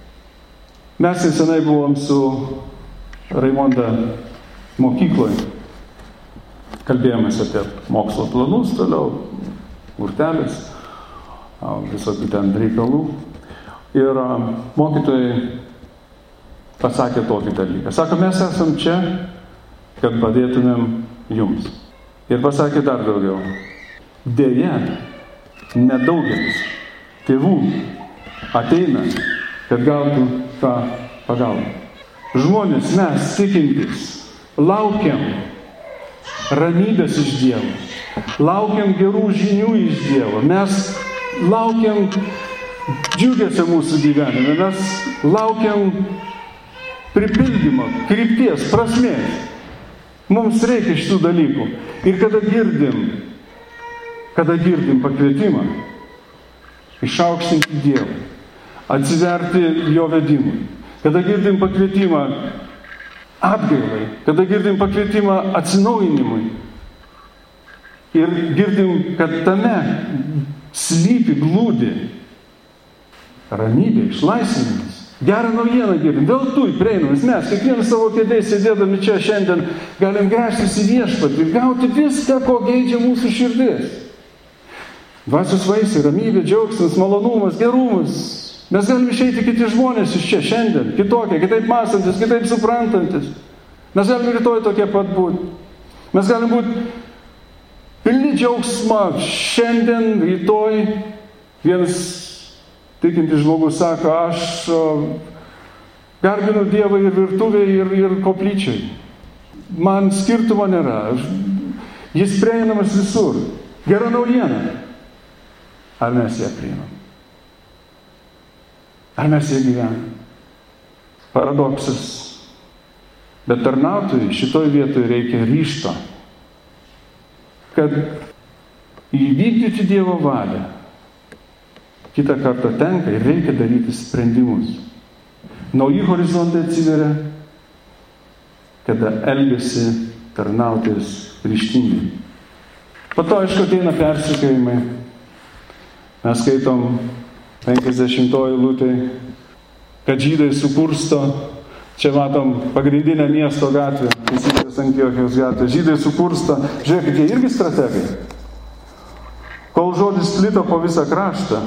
Mes nesenai buvom su Raimonda mokykloje. Kalbėjomės apie mokslo planus, toliau urtelis, visokių ten reikalų. Ir mokytojai pasakė tokį dalyką. Sako, mes esam čia, kad padėtumėm jums. Ir pasakė dar daugiau. Deja, nedaugelis tėvų ateina, kad gautų tą pagalbą. Žmonės, mes tikintys, laukiam ramybės iš Dievo, laukiam gerų žinių iš Dievo, mes laukiam džiugesio mūsų gyvenime, mes laukiam pripildymo, krypties, prasmės. Mums reikia šitų dalykų. Ir kada girdim, kada girdim pakvietimą, išaukštinti Dievą, atsiverti jo vedimui, kada girdim pakvietimą atgailai, kada girdim pakvietimą atsinaujinimui ir girdim, kad tame slypi, glūdi ramybė, išlaisvinimas. Gerą naujieną girdim, vėl tu prieinamas, mes kiekvienas savo kėdėje sėdėdami čia šiandien galim gręžtis į viešpatį ir gauti viską, ko geidžia mūsų širdis. Dvasios vaisiai, ramybė, džiaugsmas, malonumas, gerumas. Mes galim išeiti kiti žmonės iš čia šiandien, kitokie, kitaip mąstantis, kitaip suprantantis. Mes galim rytoj tokie pat būti. Mes galim būti pilni džiaugsmą šiandien, rytoj. Vienas tikintis žmogus sako, aš garbinu Dievą ir virtuvėje, ir, ir koplyčiai. Man skirtumo nėra. Jis prieinamas visur. Gera naujiena. Ar mes ją priimam? Ar mes ją gyvenam? Paradoksas. Bet tarnautojui šitoj vietoje reikia ryžto, kad įvykdyti Dievo valią kitą kartą tenka ir reikia daryti sprendimus. Nauji horizontai atsiveria, kada elgiasi tarnautojas ryžtingai. Po to, aišku, ateina persekiojimai. Mes skaitom penkiasdešimtoj eilutėj, kad žydai sukursto, čia matom pagrindinę miesto gatvę, Pisidijos Antiochijos gatvę, žydai sukursto, žiūrėkit, jie irgi strategai. Kol žodis plito po visą kraštą,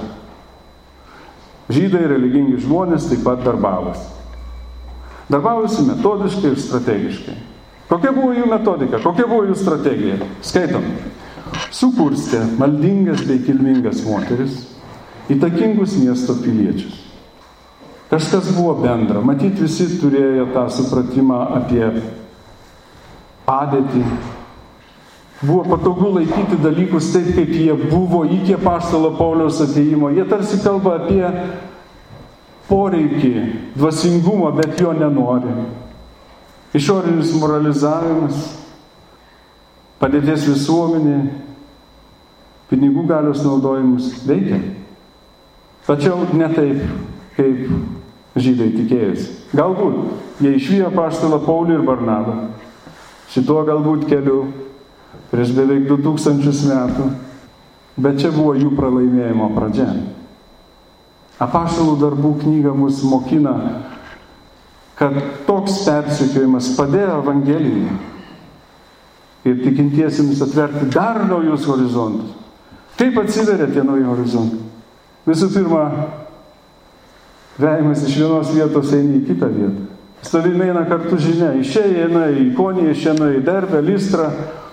žydai religingi žmonės taip pat darbavosi. Darbavosi metodiškai ir strategiškai. Kokia buvo jų metodika, kokia buvo jų strategija? Skaitom. Sukurstė maldingas bei kilmingas moteris, įtakingus miesto piliečius. Kažkas buvo bendra. Matyt, visi turėjo tą supratimą apie padėtį. Buvo patogu laikyti dalykus taip, kaip jie buvo iki apaštalo Pauliaus atėjimo. Jie tarsi kalba apie poreikį, dvasingumą, bet jo nenori. Išorinis moralizavimas, padėties visuomenė, pinigų galios naudojimus veikia. Tačiau ne taip, kaip žydai tikėjosi. Galbūt jie išvijo apaštalą Paulių ir Barnabą. Šituo galbūt keliu prieš beveik du tūkstančius metų, bet čia buvo jų pralaimėjimo pradžia. Apaštalų darbų knyga mus mokina, kad toks persekiojimas padėjo Evangelijai ir tikintiesiems atverti dar naujus horizontus. Kaip atsiveria tie nauji horizontai? Visų pirma, veimas iš vienos vietos eina į kitą vietą. Su tavimi eina kartu žinia. Iš čia eina į Ikoniją, iš čia eina į Derbę, Listrą.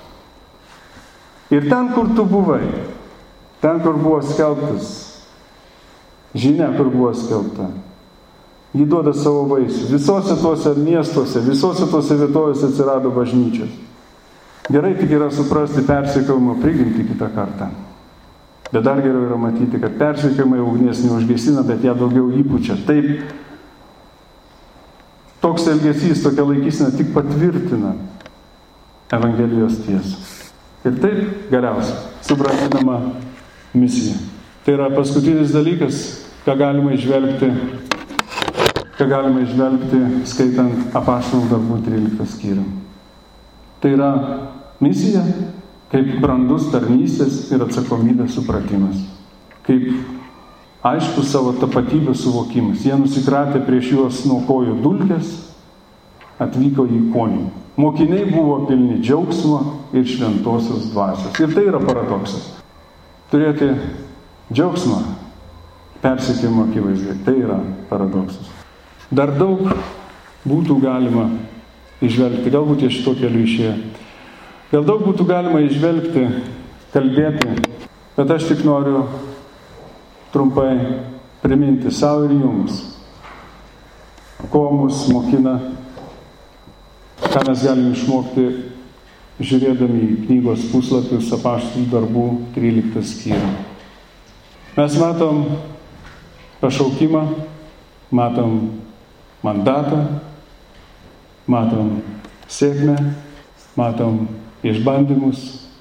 Ir ten, kur tu buvai, ten, kur buvo skelbtas, žinia, kur buvo skelbta, ji duoda savo vaisių. Visose tuose miestuose, visose tuose vietovėse atsirado bažnyčios. Gerai tik yra suprasti persekiojimo prigimtį kitą kartą. Bet dar geriau yra matyti, kad persekiojimai ugnies neužgesina, bet ją daugiau įpučia. Taip, toks elgesys, tokia laikysena tik patvirtina Evangelijos tiesą. Ir taip galiausiai subrandinama misija. Tai yra paskutinis dalykas, ką galima įžvelgti, ką galima įžvelgti skaitant Apaštalų darbų tryliktą skyrių. Tai yra misija, kaip brandus tarnystės ir atsakomybės supratimas. Kaip aiškus savo tapatybės suvokimas. Jie nusikratė prieš juos nuo kojų dulkės, atvyko į Ikonijų. Mokiniai buvo pilni džiaugsmo ir šventosios dvasios. Ir tai yra paradoksas. Turėti džiaugsmą persekiojimo akivaizdai. Tai yra paradoksas. Dar daug būtų galima išvelgti. Galbūt jie šito keliu išėjo. Gal daug būtų galima išvelgti, kalbėti, bet aš tik noriu trumpai priminti savo ir jums, ko mus mokina, ką mes galime išmokti, žiūrėdami į knygos puslapius Apaštalų darbų tryliktą skyrių. Mes matom pašaukimą, matom mandatą, matom sėkmę, matom išbandymus,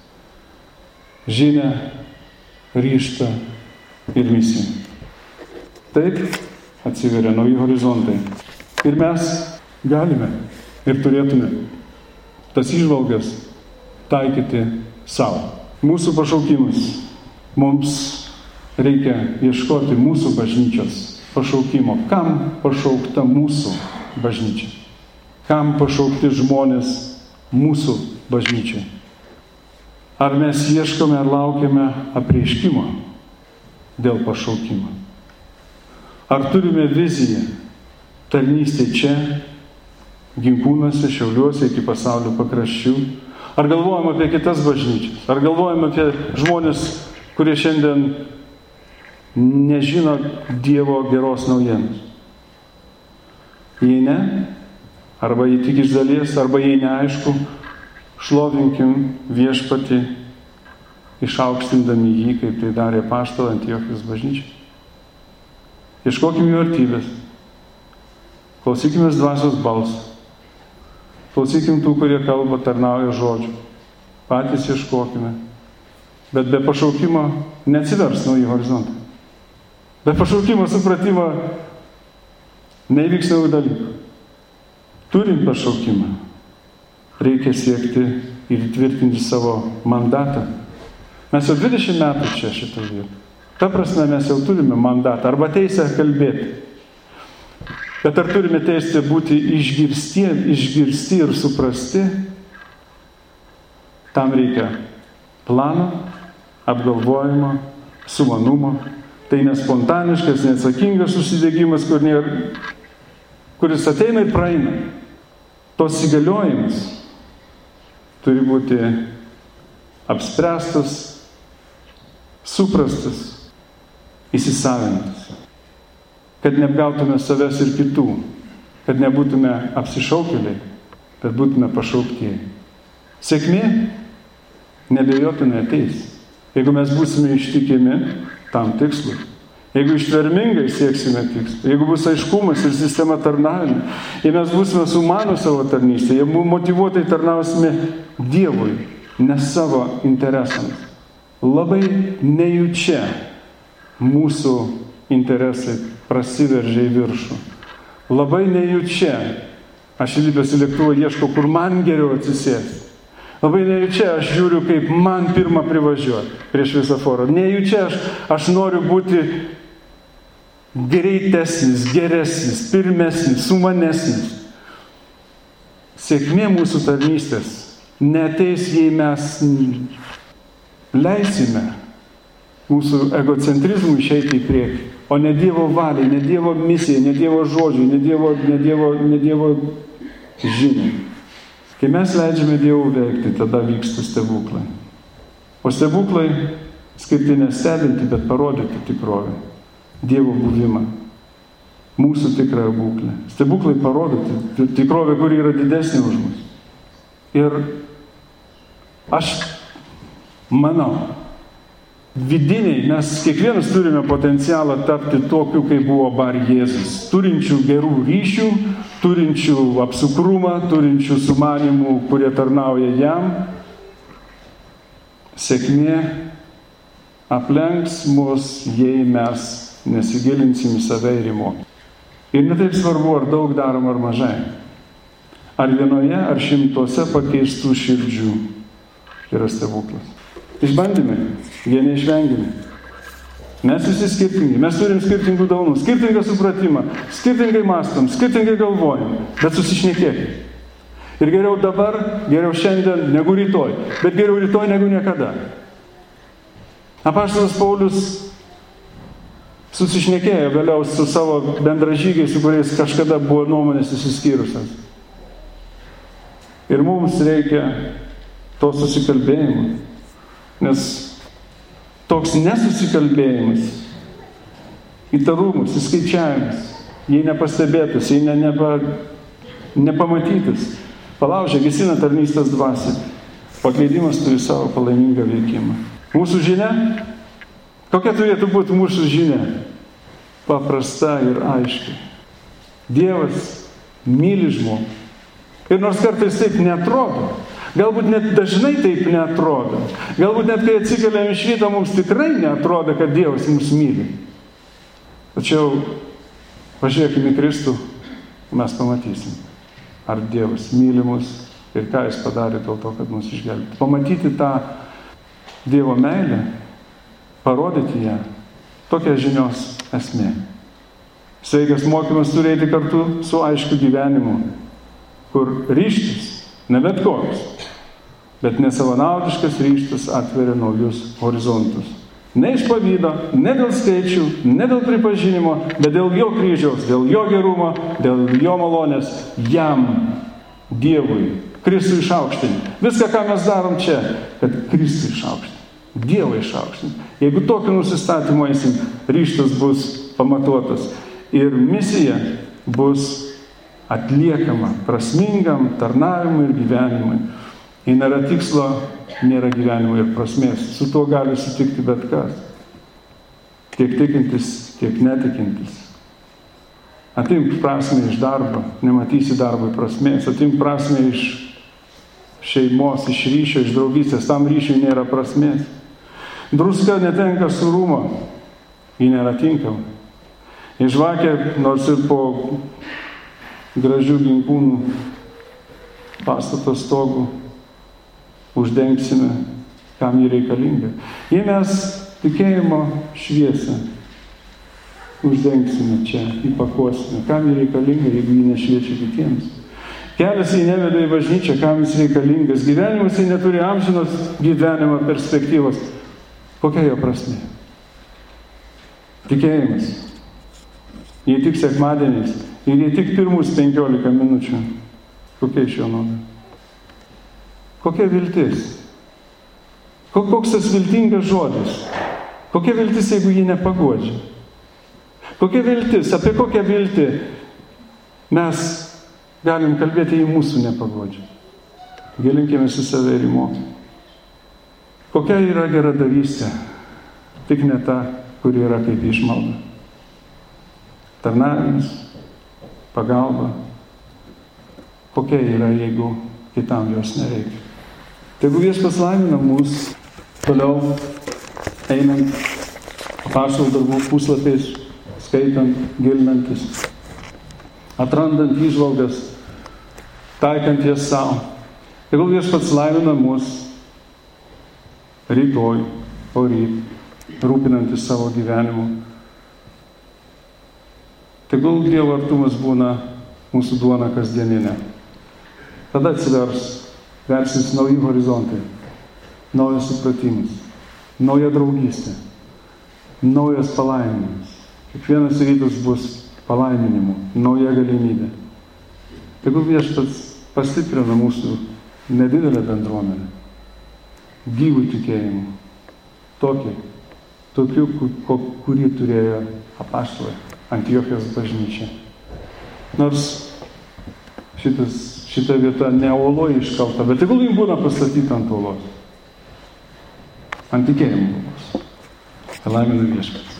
žinią, ryžtą ir misiją. Taip atsiveria nauji horizontai. Ir mes galime ir turėtume tas įžvalgas taikyti savo. Mūsų pašaukimas. Mums reikia ieškoti mūsų bažnyčios pašaukimo. Kam pašaukta mūsų bažnyčia? Kam pašaukti žmonės mūsų bažnyčiai? Ar mes ieškome ar laukiame apreiškimo dėl pašaukimo? Ar turime viziją tarnystė čia, Ginkūnuose, Šiauliuose iki pasaulio pakraščių? Ar galvojame apie kitas bažnyčias? Ar galvojame apie žmonės, kurie šiandien nežino Dievo geros naujienos? Jei ne, arba jį tik iš dalies, arba jei neaišku, šlovinkim viešpatį, išaukštindami jį, kaip tai darė apaštalai Antiochijos bažnyčiai. Ieškokim jų artybės. Klausykimės dvasios balsą. Klausykim tų, kurie kalba, tarnauja žodžiu. Patys ieškokime. Bet be pašaukimo neatsivers nauji horizontai. Be pašaukimo supratimo neįvyks naujų dalykų. Turint pašaukimą, reikia siekti ir tvirtinti savo mandatą. Mes jau dvidešimt metų čia šitą vietą. Ta prasme, mes jau turime mandatą arba teisę kalbėti. Bet ar turime teisę būti išgirsti, išgirsti ir suprasti? Tam reikia plano, apgalvojimo, sumanumo. Tai nespontaniškas, neatsakingas užsidegimas, kur nėra, kuris ateina ir praeina. Tos įgaliojimas turi būti apspręstas, suprastas, įsisavintas. Kad neapgautume savęs ir kitų, kad nebūtume apsišaukėliai, kad būtume pašauktieji. Sėkmė nebejotinai ateis, jeigu mes būsime ištikimi tam tikslui. Jeigu ištvermingai sieksime tikslą, jeigu bus aiškumas ir sistema tarnavime, jei mes būsime sumanus savo tarnystę, jei motyvuotai tarnausime Dievui, ne savo interesams. Labai nejučia mūsų interesai prasiveržia į viršų. Labai nejučia aš įlipęs į lėktuvą ieškau, kur man geriau atsisėsti. Labai nejučia aš žiūriu, kaip man pirmą privažiuoti prieš šviesoforą. Nejučia aš, aš noriu būti greitesnis, geresnis, pirmesnis, sumanesnis. Sėkmė mūsų tarnystės neateis, jei mes leisime mūsų egocentrizmui išeiti į priekį, o ne Dievo valiai, ne Dievo misijai, ne Dievo žodžiui, ne Dievo, ne Dievo, ne Dievo žiniai. Kai mes leidžiame Dievų veikti, tada vyksta stebuklai. O stebuklai skirti nestebinti, bet parodyti tikrovę. Dievo buvimą. Mūsų tikrąją būklę. Stebuklai parodyti tikrovę, kuri yra didesnė už mus. Ir aš manau, vidiniai, mes kiekvienas turime potencialą tapti tokiu, kaip buvo Bar Jėzus. Turinčių gerų ryšių, turinčių apsukrumą, turinčių sumanimų, kurie tarnauja jam. Sėkmė aplenks mus, jei mes nesigilinsim į save ir į mokymą. Ir netaip svarbu, ar daug darom, ar mažai. ar vienoje, ar šimtuose pakeistų širdžių. Yra stebuklas. Išbandymai, jie neišvengiami. Mes visi skirtingi, mes turim skirtingų dovanų, skirtingą supratimą, skirtingai mąstom, skirtingai galvojam, bet susišnekėkime. Ir geriau dabar, geriau šiandien negu rytoj, bet geriau rytoj negu niekada. Apaštalas Paulius susišnekėjo vėliau su savo bendražygiais, su kuriais kažkada buvo nuomonės išsiskyrusios. Ir mums reikia to susikalbėjimo, nes toks nesusikalbėjimas, įtarumas, įskaičiavimas, jei nepastebėtas, jei ne, nepa, nepamatytas, palaužia, gesina tarnystės dvasią. Pakleidimas turi savo palaimingą veikimą. Mūsų žinia, kokia turėtų būti mūsų žinia? Paprasta ir aiški. Dievas myli žmogų. Ir nors kartais taip neatrodo, galbūt net dažnai taip neatrodo, galbūt net kai atsikeliam iš ryto, mums tikrai neatrodo, kad Dievas mus myli. Tačiau pažiūrėkime į Kristų, mes pamatysim, ar Dievas myli mus ir ką Jis padarė dėl to, kad mus išgelbėti. Pamatyti tą Dievo meilę, parodyti ją, tokia žinios esmė. Sveikas mokymas turi eiti kartu su aiškiu gyvenimu, kur ryžtis, ne bet koks, bet nesavanaudiškas ryžtas atveria naujus horizontus. Ne iš pavydo, ne dėl skaičių, ne dėl pripažinimo, bet dėl jo kryžiaus, dėl jo gerumo, dėl jo malonės, jam, Dievui, Kristui išaukštinti. Viską, ką mes darom čia, kad Kristui išaukštinti, Dievui išaukštinti. Jeigu tokį nusistatymą eisim, ryžtas bus pamatuotas ir misija bus atliekama prasmingam tarnavimui ir gyvenimui. Jei nėra tikslo, nėra gyvenimo ir prasmės. Su tuo gali sutikti bet kas. Tiek tikintis, tiek netikintis. Atimk prasmę iš darbo, nematysi darbui prasmės. Atimk prasmę iš šeimos, iš ryšio, iš draugystės. Tam ryšiui nėra prasmės. Druska netenka surumo, ji nėra tinkama. Į žvakę, nors ir po gražių ginkūnų pastato stogų uždengsime, kam jį reikalinga. Jei mes tikėjimo šviesą uždengsime čia, įpakuosime, kam jį reikalinga, jeigu jį nešviečia kitiems. Kelias jį neveda į bažnyčią, kam jis reikalingas. Gyvenimas jį neturi amžinos gyvenimo perspektyvos. Kokia jo prasmė? Tikėjimas. Jei tik sekmadieniais, ir jei tik pirmus penkiolika minučių, kokia iš jo nauda? Kokia viltis? Koks tas viltingas žodis? Kokia viltis, jeigu jį nepaguodžia? Kokia viltis? Apie kokią viltį mes galim kalbėti, jei mūsų nepaguodžia? Gilinkime į save ir į mokymą. Kokia yra geradarystė? Tik ne ta, kuri yra kaip išmalda. Tarnavimas, pagalba. Kokia yra, jeigu kitam jos nereikia? Tegu Viešpats laimina mus toliau einant apaštalų darbų puslapiais, skaitant, gilinantis, atrandant įžvalgas, taikant jas savo. Tegu Viešpats laimina mus rytoj, poryt, rūpinantis savo gyvenimu. Tegul Dievo artumas būna mūsų duona kasdieninė. Tada atsivers, versis nauji horizontai, naujas supratimas, nauja draugystė, naujas palaiminimas. Kiekvienas rytas bus palaiminimu, nauja galimybė. Tegul Viešpats pastiprina mūsų nedidelę bendruomenę, gyvų tikėjimų, tokį, tokių, kurį turėjo apaštalai, Antiochijos bažnyčia. Nors šitas, šita vieta ne uoloj iškalta, bet tegul jį būna pastatyta ant uolos. Ant tikėjimo uolos. Laimina Viešpats.